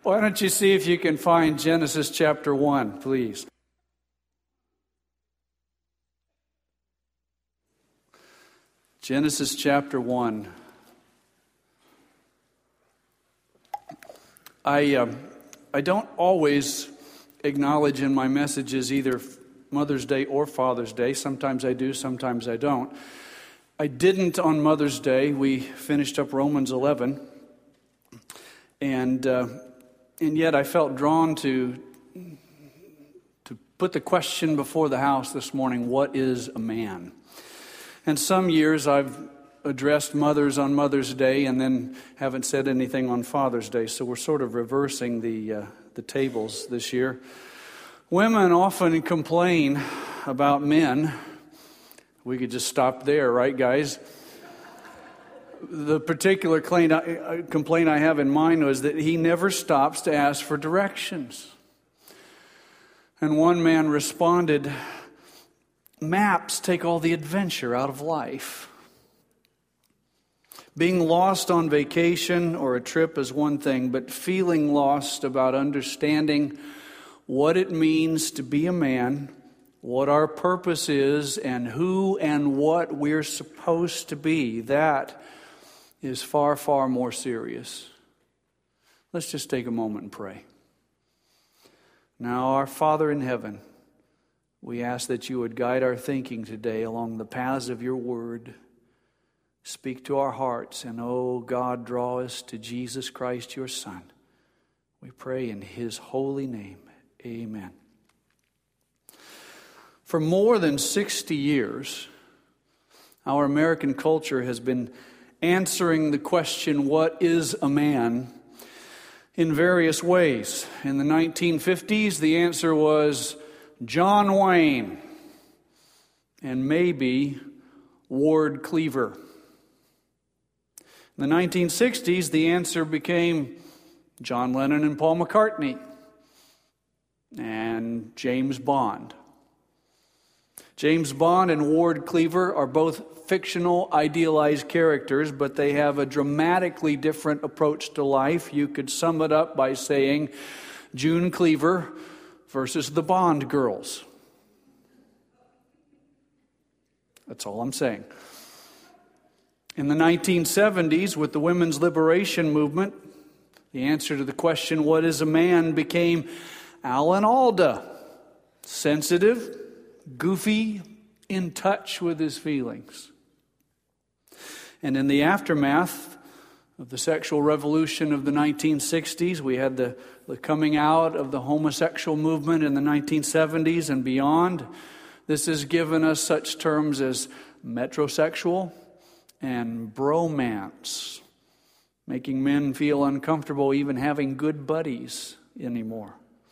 Why don't you see if you can find Genesis chapter 1, please? Genesis chapter 1. I don't always acknowledge in my messages either Mother's Day or Father's Day. Sometimes I do, sometimes I don't. I didn't on Mother's Day. We finished up Romans 11. And yet I felt drawn to put the question before the house this morning, what is a man? And some years I've addressed mothers on Mother's Day and then haven't said anything on Father's Day. So we're sort of reversing the tables this year. Women often complain about men. We could just stop there, right, guys? The particular complaint I have in mind was that he never stops to ask for directions. And one man responded, maps take all the adventure out of life. Being lost on vacation or a trip is one thing, but feeling lost about understanding what it means to be a man, what our purpose is, and who and what we're supposed to be, that is far, far more serious. Let's just take a moment and pray. Now, our Father in heaven, we ask that you would guide our thinking today along the paths of your word. Speak to our hearts, and oh God, draw us to Jesus Christ, your Son. We pray in his holy name. Amen. For more than 60 years, our American culture has been answering the question, what is a man, in various ways. In the 1950s, the answer was John Wayne and maybe Ward Cleaver. In the 1960s, the answer became John Lennon and Paul McCartney and James Bond. James Bond and Ward Cleaver are both fictional, idealized characters, but they have a dramatically different approach to life. You could sum it up by saying June Cleaver versus the Bond girls. That's all I'm saying. In the 1970s, with the women's liberation movement, the answer to the question, what is a man, became Alan Alda. Sensitive, goofy, in touch with his feelings. And in the aftermath of the sexual revolution of the 1960s, we had the coming out of the homosexual movement in the 1970s and beyond. This has given us such terms as metrosexual and bromance, making men feel uncomfortable even having good buddies anymore.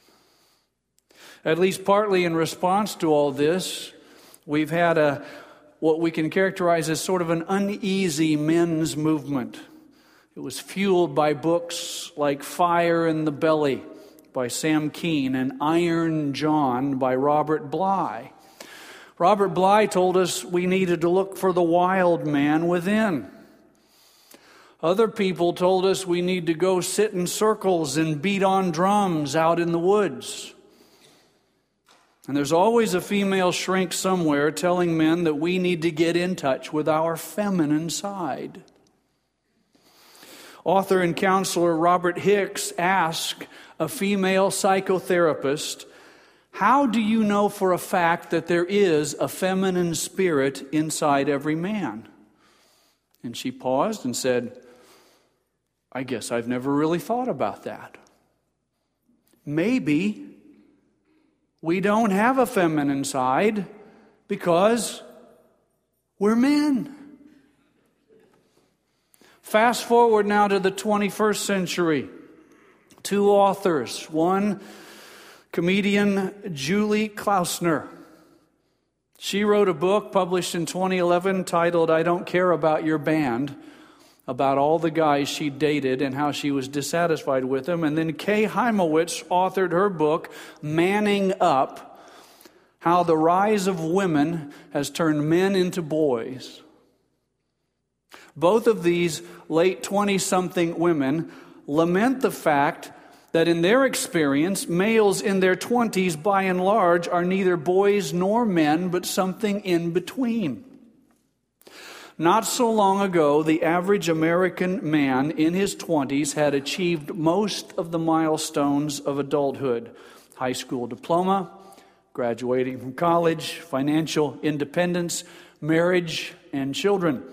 At least partly in response to all this, we've had what we can characterize as sort of an uneasy men's movement. It was fueled by books like Fire in the Belly by Sam Keane and Iron John by Robert Bly. Robert Bly told us we needed to look for the wild man within. Other people told us we need to go sit in circles and beat on drums out in the woods. And there's always a female shrink somewhere telling men that we need to get in touch with our feminine side. Author and counselor Robert Hicks asked a female psychotherapist, how do you know for a fact that there is a feminine spirit inside every man? And she paused and said, I guess I've never really thought about that. Maybe we don't have a feminine side because we're men. Fast forward now to the 21st century. Two authors. One, comedian Julie Klausner. She wrote a book published in 2011 titled I Don't Care About Your Band, about all the guys she dated and how she was dissatisfied with them. And then Kay Heimowitz authored her book, Manning Up, How the Rise of Women Has Turned Men into Boys. Both of these late 20-something women lament the fact that in their experience, males in their 20s, by and large, are neither boys nor men, but something in between. Not so long ago, the average American man in his 20s had achieved most of the milestones of adulthood: high school diploma, graduating from college, financial independence, marriage, and children.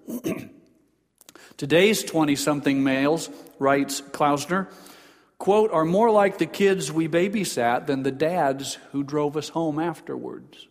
Today's 20-something males, writes Klausner, quote, are more like the kids we babysat than the dads who drove us home afterwards.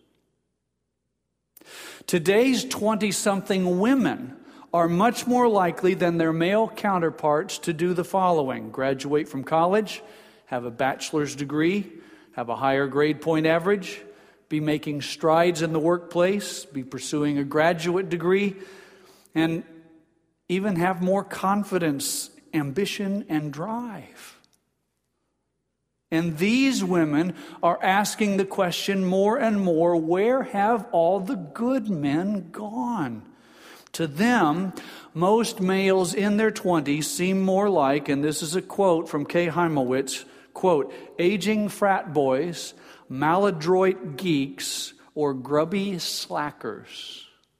Today's 20-something women are much more likely than their male counterparts to do the following: graduate from college, have a bachelor's degree, have a higher grade point average, be making strides in the workplace, be pursuing a graduate degree, and even have more confidence, ambition, and drive. And these women are asking the question more and more, where have all the good men gone? To them, most males in their 20s seem more like, and this is a quote from Kay Heimowitz, quote, aging frat boys, maladroit geeks, or grubby slackers.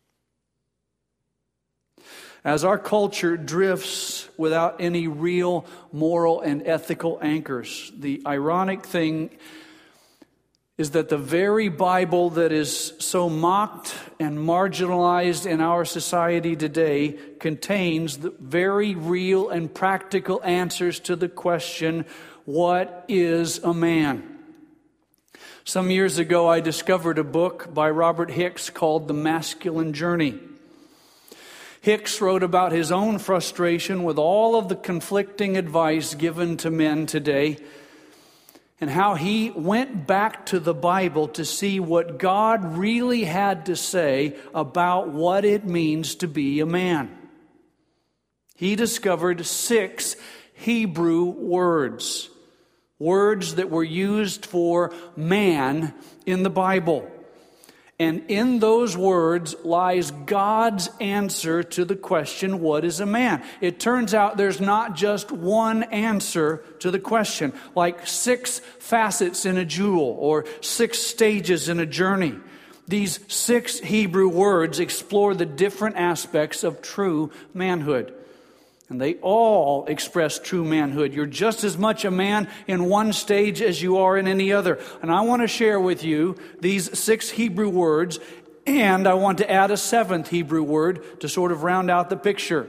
As our culture drifts without any real moral and ethical anchors, the ironic thing is that the very Bible that is so mocked and marginalized in our society today contains the very real and practical answers to the question, what is a man? Some years ago, I discovered a book by Robert Hicks called The Masculine Journey. Hicks wrote about his own frustration with all of the conflicting advice given to men today, and how he went back to the Bible to see what God really had to say about what it means to be a man. He discovered 6 Hebrew words that were used for man in the Bible. And in those words lies God's answer to the question, what is a man? It turns out there's not just one answer to the question, like 6 facets in a jewel or 6 stages in a journey. These 6 Hebrew words explore the different aspects of true manhood. And they all express true manhood. You're just as much a man in one stage as you are in any other. And I want to share with you these 6 Hebrew words, and I want to add a 7th Hebrew word to sort of round out the picture.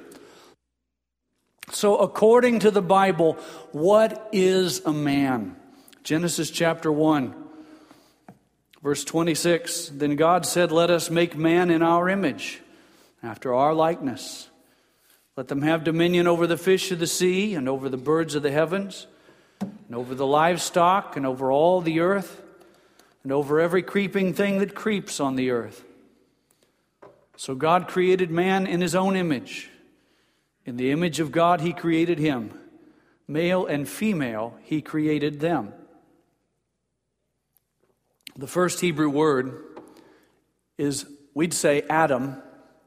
So according to the Bible, what is a man? Genesis chapter 1, verse 26. Then God said, let us make man in our image, after our likeness. Let them have dominion over the fish of the sea, and over the birds of the heavens, and over the livestock, and over all the earth, and over every creeping thing that creeps on the earth. So God created man in his own image. In the image of God he created him. Male and female he created them. The first Hebrew word is, we'd say Adam,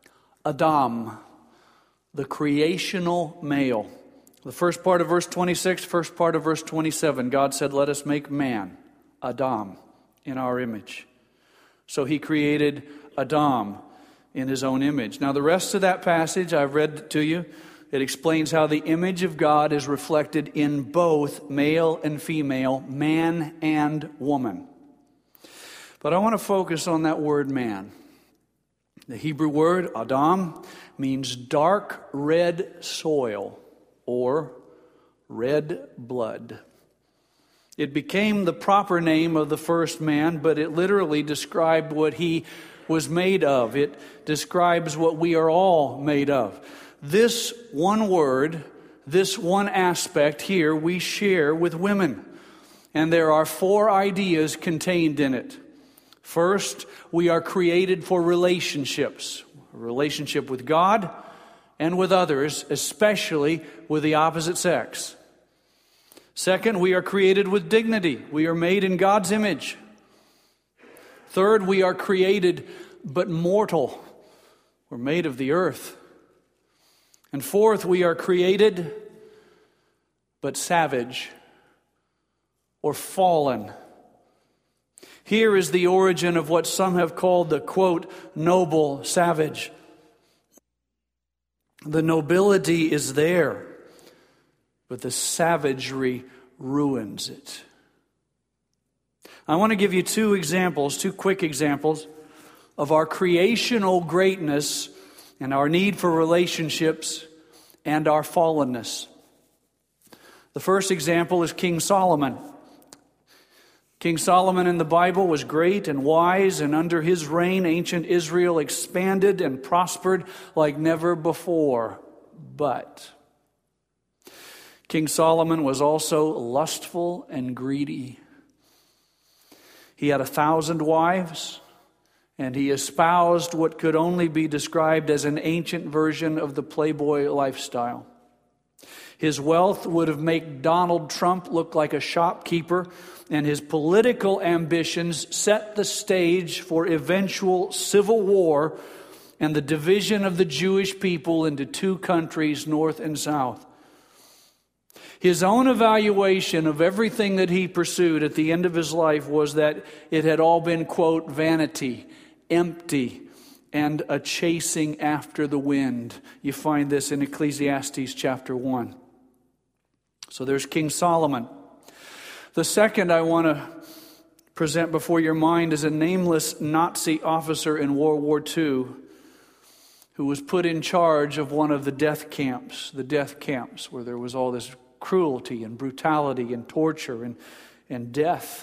the creational male. The first part of verse 26, first part of verse 27, God said, let us make man, Adam, in our image. So he created Adam in his own image. Now the rest of that passage I've read to you, it explains how the image of God is reflected in both male and female, man and woman. But I want to focus on that word man. The Hebrew word, Adam, means dark red soil or red blood. It became the proper name of the first man, but it literally described what he was made of. It describes what we are all made of. This one word, this one aspect here, we share with women. And there are 4 ideas contained in it. First, we are created for relationships. A relationship with God and with others, especially with the opposite sex. Second, we are created with dignity. We are made in God's image. Third, we are created but mortal. We're made of the earth. And fourth, we are created but savage. or fallen. Here is the origin of what some have called the, quote, noble savage. The nobility is there, but the savagery ruins it. I want to give you two quick examples of our creational greatness and our need for relationships and our fallenness. The first example is King Solomon. King Solomon in the Bible was great and wise, and under his reign, ancient Israel expanded and prospered like never before. But King Solomon was also lustful and greedy. He had 1,000 wives, and he espoused what could only be described as an ancient version of the playboy lifestyle. His wealth would have made Donald Trump look like a shopkeeper, and his political ambitions set the stage for eventual civil war and the division of the Jewish people into two countries, north and south. His own evaluation of everything that he pursued at the end of his life was that it had all been, quote, vanity, empty, and a chasing after the wind. You find this in Ecclesiastes chapter 1. So there's King Solomon. The second I want to present before your mind is a nameless Nazi officer in World War II who was put in charge of one of the death camps where there was all this cruelty and brutality and torture and death.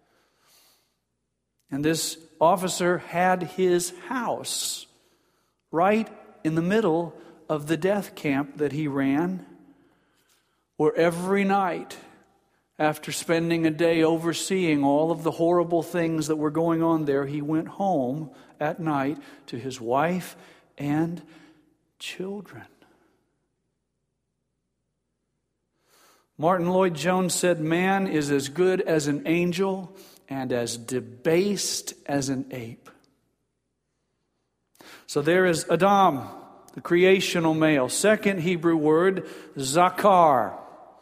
And this officer had his house right in the middle of the death camp that he ran, where every night, after spending a day overseeing all of the horrible things that were going on there, he went home at night to his wife and children. Martin Lloyd-Jones said, "Man is as good as an angel and as debased as an ape." So there is Adam, the creational male. Second Hebrew word, zakar,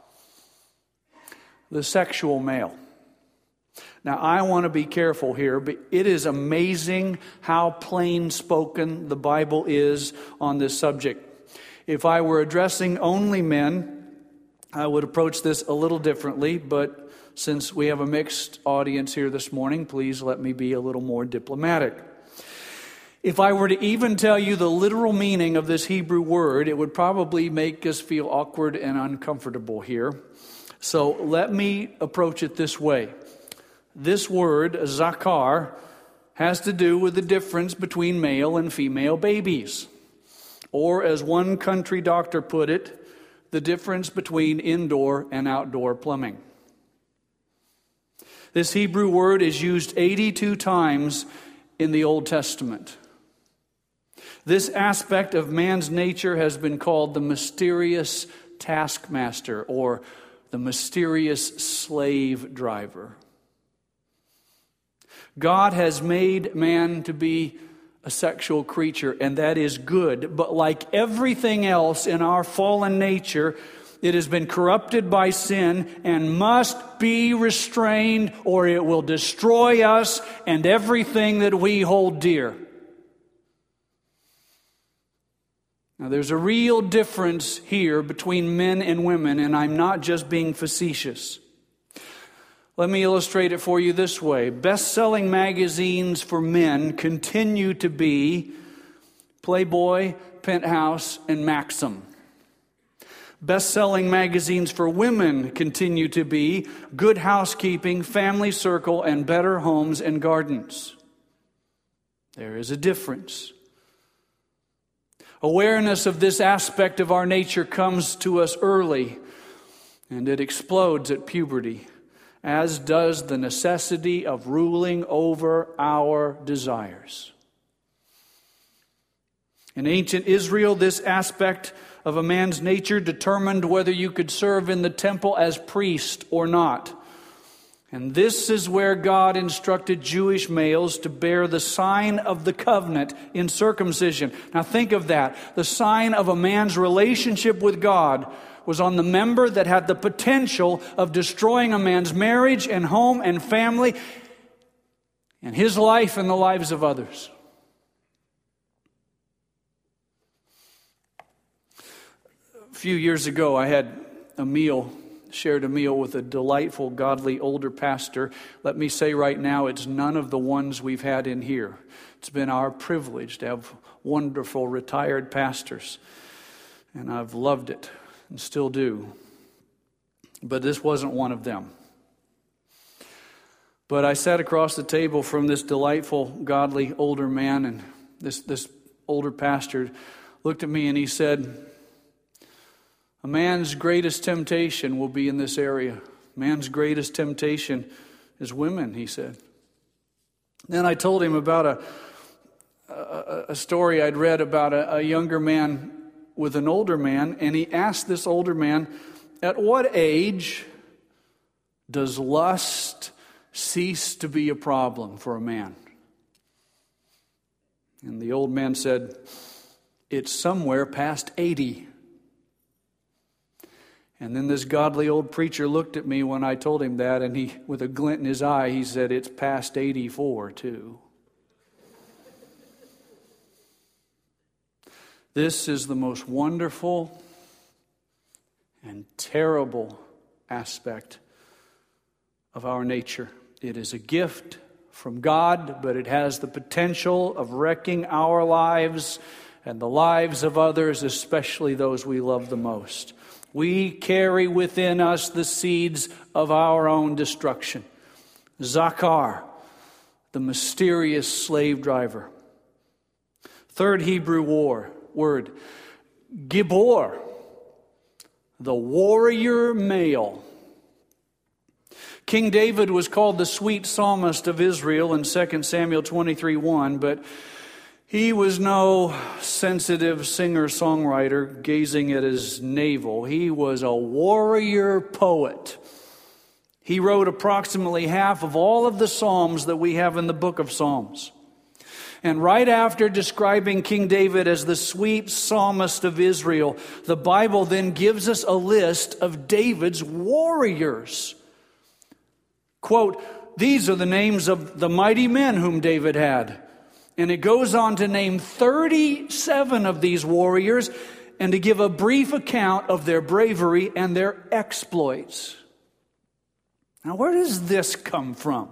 the sexual male. Now, I want to be careful here, but it is amazing how plain spoken the Bible is on this subject. If I were addressing only men, I would approach this a little differently, but since we have a mixed audience here this morning, please let me be a little more diplomatic. If I were to even tell you the literal meaning of this Hebrew word, it would probably make us feel awkward and uncomfortable here. So let me approach it this way. This word, zakar, has to do with the difference between male and female babies. Or, as one country doctor put it, the difference between indoor and outdoor plumbing. This Hebrew word is used 82 times in the Old Testament. This aspect of man's nature has been called the mysterious taskmaster or the mysterious slave driver. God has made man to be a sexual creature, and that is good. But like everything else in our fallen nature, it has been corrupted by sin and must be restrained, or it will destroy us and everything that we hold dear. Now, there's a real difference here between men and women, and I'm not just being facetious. Let me illustrate it for you this way. Best-selling magazines for men continue to be Playboy, Penthouse, and Maxim. Best-selling magazines for women continue to be Good Housekeeping, Family Circle, and Better Homes and Gardens. There is a difference. Awareness of this aspect of our nature comes to us early, and it explodes at puberty, as does the necessity of ruling over our desires. In ancient Israel, this aspect of a man's nature determined whether you could serve in the temple as priest or not. And this is where God instructed Jewish males to bear the sign of the covenant in circumcision. Now think of that. The sign of a man's relationship with God was on the member that had the potential of destroying a man's marriage and home and family and his life and the lives of others. A few years ago, I had shared a meal with a delightful, godly older pastor. Let me say right now, it's none of the ones we've had in here. It's been our privilege to have wonderful retired pastors, and I've loved it and still do. But this wasn't one of them. But I sat across the table from this delightful, godly older man, and this older pastor looked at me and he said, "A man's greatest temptation will be in this area. Man's greatest temptation is women," he said. Then I told him about a story I'd read about a younger man with an older man, and he asked this older man, "At what age does lust cease to be a problem for a man?" And the old man said, "It's somewhere past 80. And then this godly old preacher looked at me when I told him that, and he, with a glint in his eye, he said, "It's past 84 too." This is the most wonderful and terrible aspect of our nature. It is a gift from God, but it has the potential of wrecking our lives and the lives of others, especially those we love the most. We carry within us the seeds of our own destruction. Zakar, the mysterious slave driver. Third Hebrew word, Gibor, the warrior male. King David was called the sweet psalmist of Israel in 2 Samuel 23:1, but he was no sensitive singer-songwriter gazing at his navel. He was a warrior poet. He wrote approximately half of all of the Psalms that we have in the book of Psalms. And right after describing King David as the sweet psalmist of Israel, the Bible then gives us a list of David's warriors. Quote, "These are the names of the mighty men whom David had." And it goes on to name 37 of these warriors and to give a brief account of their bravery and their exploits. Now, where does this come from?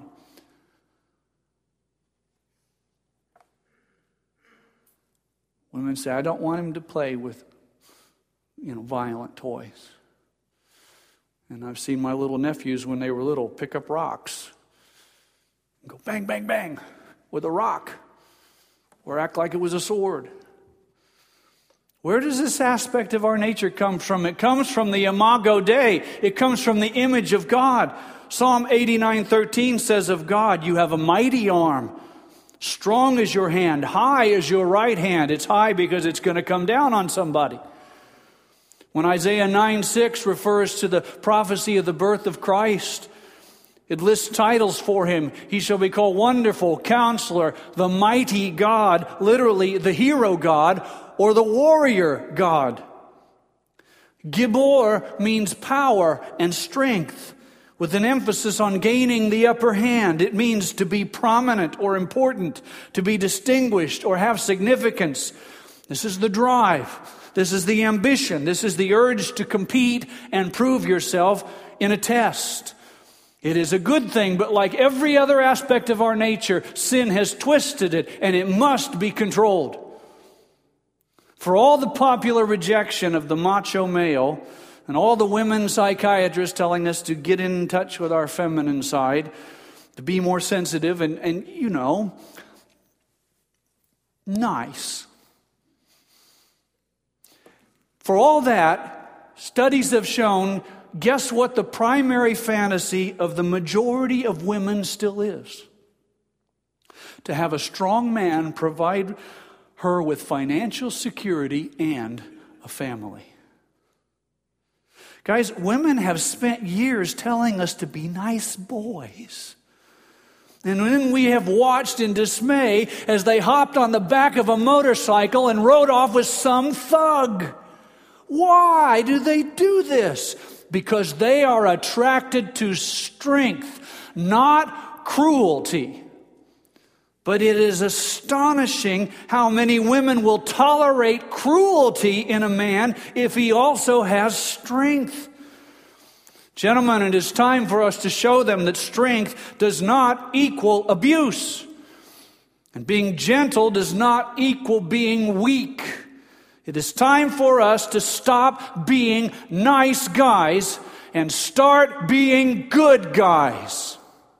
Women say, "I don't want him to play with, violent toys." And I've seen my little nephews when they were little pick up rocks and go bang, bang, bang with a rock, or act like it was a sword. Where does this aspect of our nature come from? It comes from the Imago Dei. It comes from the image of God. Psalm 89:13 says of God, "You have a mighty arm. Strong is your hand. High is your right hand." It's high because it's going to come down on somebody. When Isaiah 9:6 refers to the prophecy of the birth of Christ, it lists titles for him. He shall be called Wonderful, Counselor, the Mighty God, literally the Hero God, or the Warrior God. Gibor means power and strength, with an emphasis on gaining the upper hand. It means to be prominent or important, to be distinguished or have significance. This is the drive. This is the ambition. This is the urge to compete and prove yourself in a test. It is a good thing, but like every other aspect of our nature, sin has twisted it, and it must be controlled. For all the popular rejection of the macho male, and all the women psychiatrists telling us to get in touch with our feminine side, to be more sensitive and nice. For all that, studies have shown, guess what the primary fantasy of the majority of women still is? To have a strong man provide her with financial security and a family. Guys, women have spent years telling us to be nice boys. And then we have watched in dismay as they hopped on the back of a motorcycle and rode off with some thug. Why do they do this? Because they are attracted to strength, not cruelty. But it is astonishing how many women will tolerate cruelty in a man if he also has strength. Gentlemen, it is time for us to show them that strength does not equal abuse. And being gentle does not equal being weak. It is time for us to stop being nice guys and start being good guys.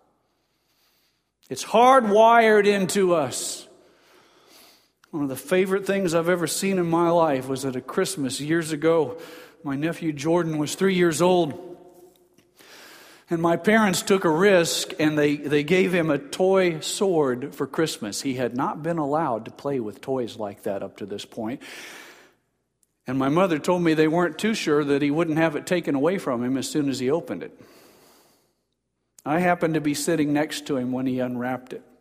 It's hardwired into us. One of the favorite things I've ever seen in my life was at a Christmas years ago. My nephew Jordan was 3 years old. And my parents took a risk and they gave him a toy sword for Christmas. He had not been allowed to play with toys like that up to this point. And my mother told me they weren't too sure that he wouldn't have it taken away from him as soon as he opened it. I happened to be sitting next to him when he unwrapped it.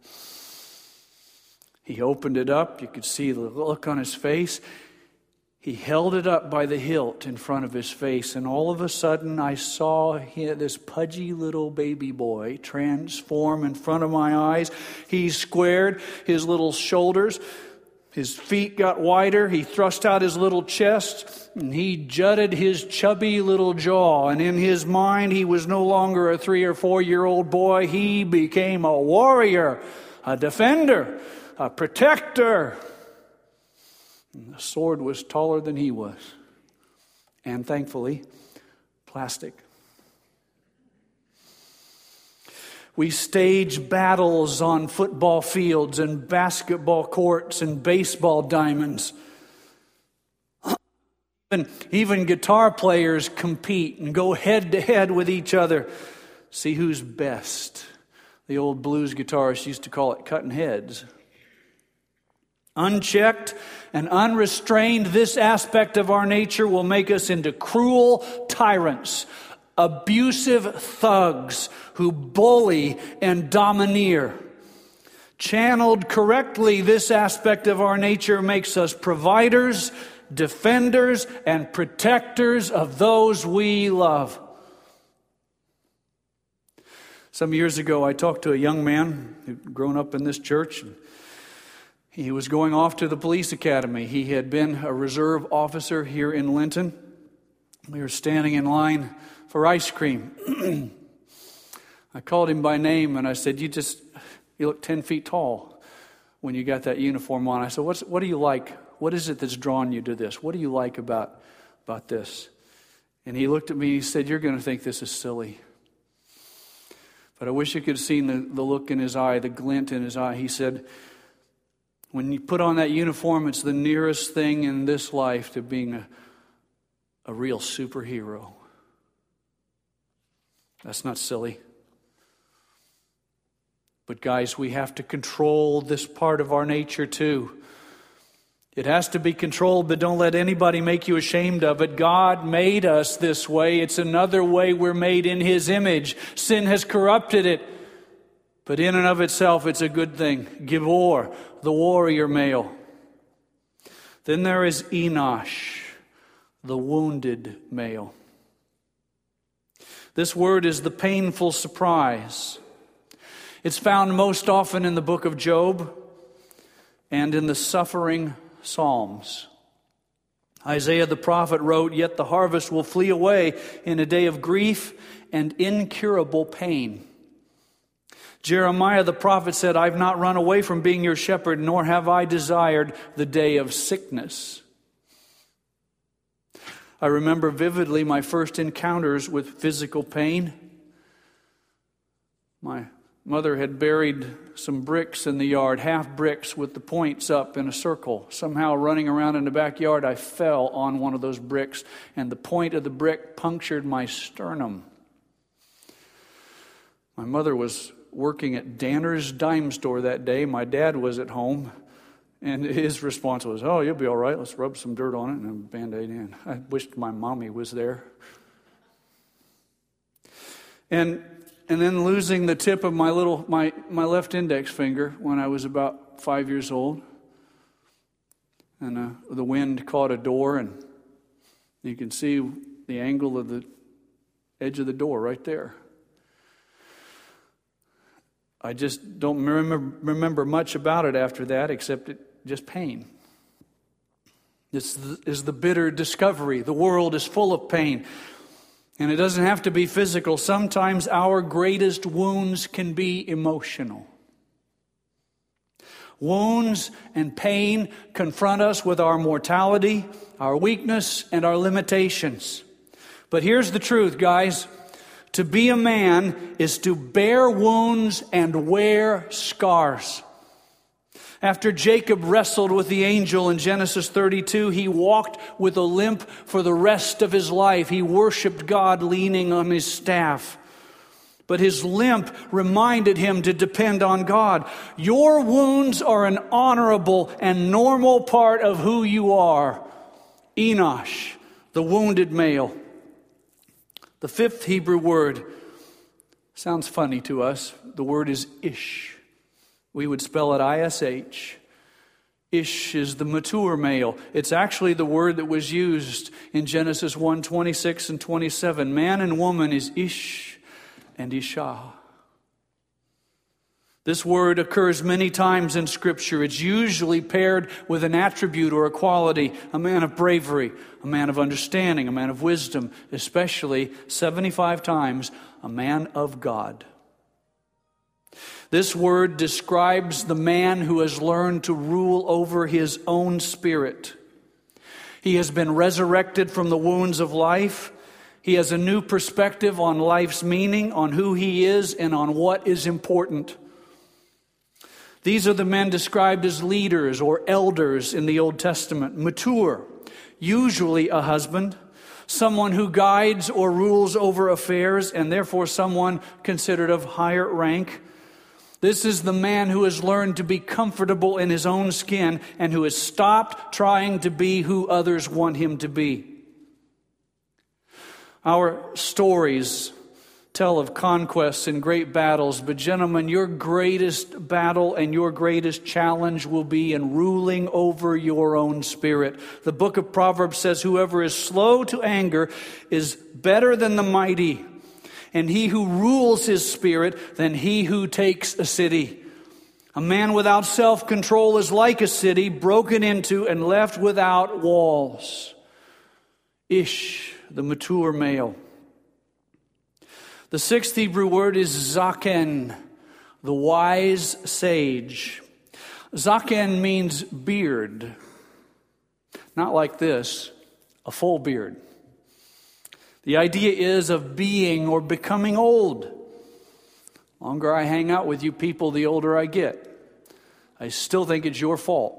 He opened it up. You could see the look on his face. He held it up by the hilt in front of his face, and all of a sudden I saw this pudgy little baby boy transform in front of my eyes. He squared his little shoulders. His feet got wider. He thrust out his little chest, and he jutted his chubby little jaw. And in his mind, he was no longer a 3 or 4 year old boy. He became a warrior, a defender, a protector. And the sword was taller than he was. And thankfully, plastic. We stage battles on football fields and basketball courts and baseball diamonds. Even guitar players compete and go head to head with each other. See who's best. The old blues guitarists used to call it cutting heads. Unchecked and unrestrained, this aspect of our nature will make us into cruel tyrants, abusive thugs who bully and domineer. Channeled correctly, this aspect of our nature makes us providers, defenders, and protectors of those we love. Some years ago, I talked to a young man who'd grown up in this church. He was going off to the police academy. He had been a reserve officer here in Linton. We were standing in line for ice cream. I called him by name and I said, you look 10 feet tall when you got that uniform on. I said, what do you like? What is it that's drawn you to this? What do you like about this? And he looked at me and he said, you're going to think this is silly. But I wish you could have seen the look in his eye, the glint in his eye. He said, when you put on that uniform, it's the nearest thing in this life to being a real superhero. That's not silly. But guys, we have to control this part of our nature too. It has to be controlled, but don't let anybody make you ashamed of it. God made us this way. It's another way we're made in His image. Sin has corrupted it. But in and of itself, it's a good thing. Gibor, the warrior male. Then there is Enosh, the wounded male. This word is the painful surprise. It's found most often in the book of Job and in the suffering Psalms. Isaiah the prophet wrote, "Yet the harvest will flee away in a day of grief and incurable pain." Jeremiah the prophet said, "I've not run away from being your shepherd, nor have I desired the day of sickness." I remember vividly my first encounters with physical pain. My mother had buried some bricks in the yard, half bricks with the points up in a circle. Somehow running around in the backyard, I fell on one of those bricks, and the point of the brick punctured my sternum. My mother was working at Danner's dime store that day. My dad was at home, and his response was, "Oh, you'll be all right. Let's rub some dirt on it and a Band-Aid in." I wished my mommy was there. And then losing the tip of my left index finger when I was about 5 years old. And the wind caught a door, and you can see the angle of the edge of the door right there. I just don't remember much about it after that, except just pain. This is the bitter discovery. The world is full of pain. And it doesn't have to be physical. Sometimes our greatest wounds can be emotional. Wounds and pain confront us with our mortality, our weakness, and our limitations. But here's the truth, guys. To be a man is to bear wounds and wear scars. After Jacob wrestled with the angel in Genesis 32, he walked with a limp for the rest of his life. He worshiped God leaning on his staff. But his limp reminded him to depend on God. Your wounds are an honorable and normal part of who you are. Enosh, the wounded male. The fifth Hebrew word sounds funny to us. The word is ish. We would spell it I-S-H. Ish is the mature male. It's actually the word that was used in Genesis 1:26 and 27. Man and woman is ish and isha. This word occurs many times in Scripture. It's usually paired with an attribute or a quality, a man of bravery, a man of understanding, a man of wisdom, especially 75 times, a man of God. This word describes the man who has learned to rule over his own spirit. He has been resurrected from the wounds of life. He has a new perspective on life's meaning, on who he is, and on what is important. These are the men described as leaders or elders in the Old Testament. Mature, usually a husband, someone who guides or rules over affairs, and therefore someone considered of higher rank. This is the man who has learned to be comfortable in his own skin and who has stopped trying to be who others want him to be. Our stories tell of conquests and great battles, but gentlemen, your greatest battle and your greatest challenge will be in ruling over your own spirit. The book of Proverbs says, whoever is slow to anger is better than the mighty, and he who rules his spirit than he who takes a city. A man without self-control is like a city broken into and left without walls. Ish, the mature male. The sixth Hebrew word is zaken, the wise sage. Zaken means beard. Not like this, a full beard. The idea is of being or becoming old. The longer I hang out with you people, the older I get. I still think it's your fault.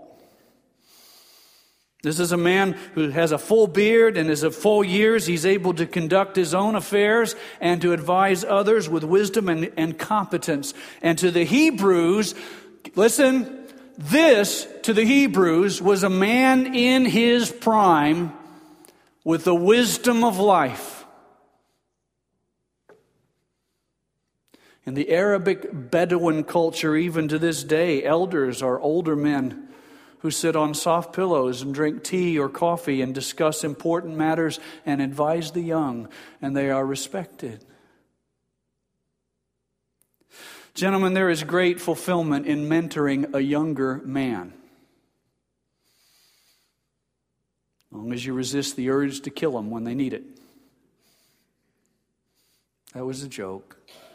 This is a man who has a full beard and is of full years. He's able to conduct his own affairs and to advise others with wisdom and competence. And to the Hebrews, listen, this to the Hebrews was a man in his prime with the wisdom of life. In the Arabic Bedouin culture, even to this day, elders are older men who sit on soft pillows and drink tea or coffee and discuss important matters and advise the young, and they are respected. Gentlemen, there is great fulfillment in mentoring a younger man. As long as you resist the urge to kill them when they need it. That was a joke.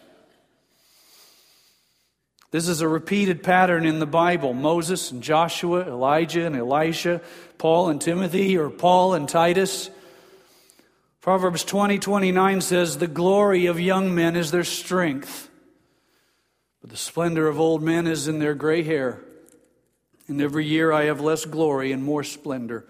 This is a repeated pattern in the Bible. Moses and Joshua, Elijah and Elisha, Paul and Timothy, or Paul and Titus. Proverbs 20:29 says, the glory of young men is their strength, but the splendor of old men is in their gray hair. And every year I have less glory and more splendor.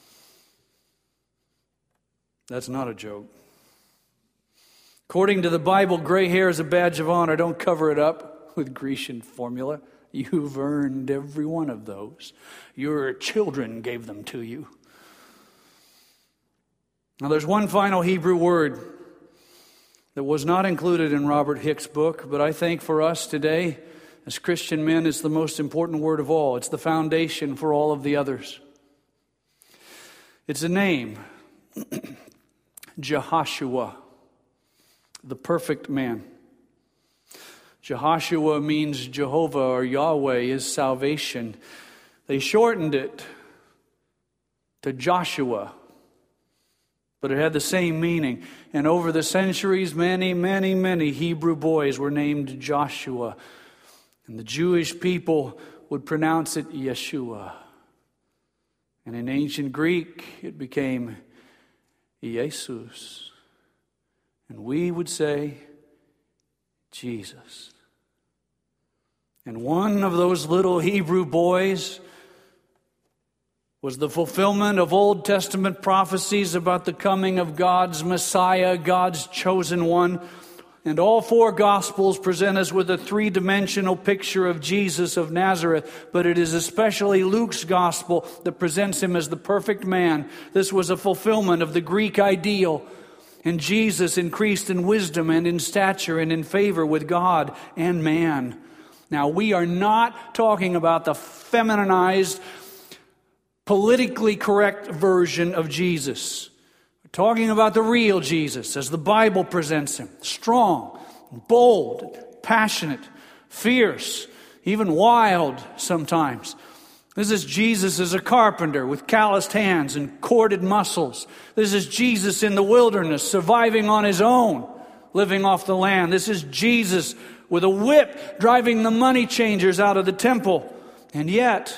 That's not a joke. According to the Bible, gray hair is a badge of honor. Don't cover it up with Grecian formula. You've earned every one of those. Your children gave them to you. Now there's one final Hebrew word that was not included in Robert Hicks' book, but I think for us today, as Christian men, it's the most important word of all. It's the foundation for all of the others. It's a name, Jehoshua, the perfect man. Jehoshua means Jehovah or Yahweh is salvation. They shortened it to Joshua, but it had the same meaning. And over the centuries, many Hebrew boys were named Joshua. And the Jewish people would pronounce it Yeshua. And in ancient Greek, it became Jesus. And we would say Jesus. And one of those little Hebrew boys was the fulfillment of Old Testament prophecies about the coming of God's Messiah, God's chosen one. And all four Gospels present us with a three-dimensional picture of Jesus of Nazareth, but it is especially Luke's Gospel that presents him as the perfect man. This was a fulfillment of the Greek ideal. And Jesus increased in wisdom and in stature and in favor with God and man. Now, we are not talking about the feminized, politically correct version of Jesus. We're talking about the real Jesus as the Bible presents him. Strong, bold, passionate, fierce, even wild sometimes. This is Jesus as a carpenter with calloused hands and corded muscles. This is Jesus in the wilderness, surviving on his own, living off the land. This is Jesus with a whip driving the money changers out of the temple. And yet,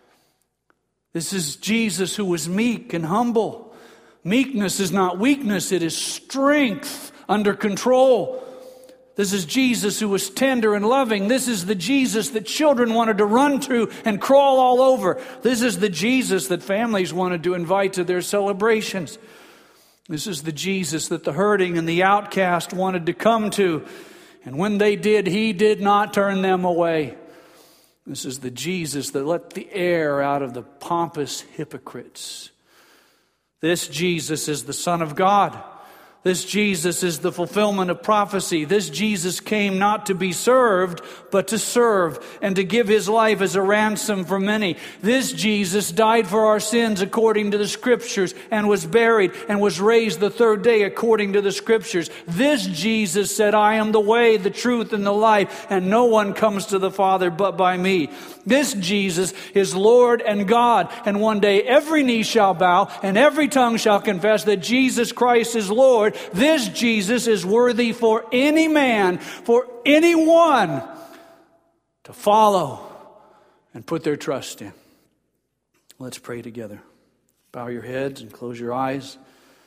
this is Jesus who was meek and humble. Meekness is not weakness, it is strength under control. This is Jesus who was tender and loving. This is the Jesus that children wanted to run to and crawl all over. This is the Jesus that families wanted to invite to their celebrations. This is the Jesus that the hurting and the outcast wanted to come to. And when they did, he did not turn them away. This is the Jesus that let the air out of the pompous hypocrites. This Jesus is the Son of God. This Jesus is the fulfillment of prophecy. This Jesus came not to be served, but to serve and to give his life as a ransom for many. This Jesus died for our sins according to the Scriptures and was buried and was raised the third day according to the Scriptures. This Jesus said, I am the way, the truth, and the life, and no one comes to the Father but by me. This Jesus is Lord and God, and one day every knee shall bow and every tongue shall confess that Jesus Christ is Lord. This Jesus is worthy for any man, for anyone to follow and put their trust in. Let's pray together. Bow your heads and close your eyes.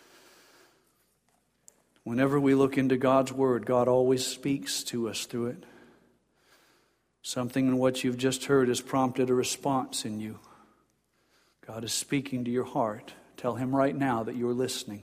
Whenever we look into God's Word, God always speaks to us through it. Something in what you've just heard has prompted a response in you. God is speaking to your heart. Tell him right now that you're listening.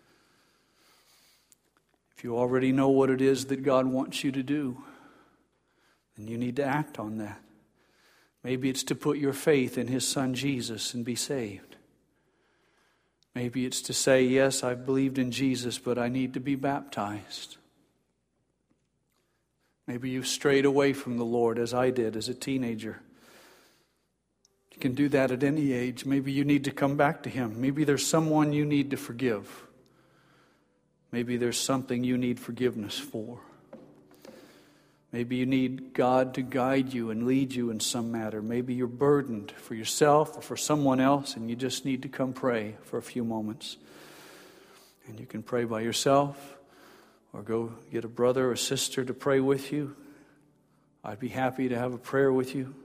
If you already know what it is that God wants you to do, then you need to act on that. Maybe it's to put your faith in his Son Jesus and be saved. Maybe it's to say, yes, I've believed in Jesus, but I need to be baptized. Maybe you've strayed away from the Lord as I did as a teenager. You can do that at any age. Maybe you need to come back to him. Maybe there's someone you need to forgive. Maybe there's something you need forgiveness for. Maybe you need God to guide you and lead you in some matter. Maybe you're burdened for yourself or for someone else and you just need to come pray for a few moments. And you can pray by yourself or go get a brother or sister to pray with you. I'd be happy to have a prayer with you.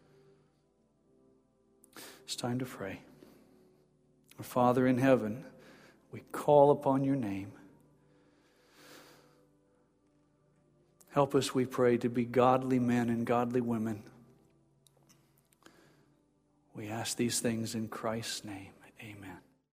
It's time to pray. Our Father in heaven, we call upon your name. Help us, we pray, to be godly men and godly women. We ask these things in Christ's name. Amen.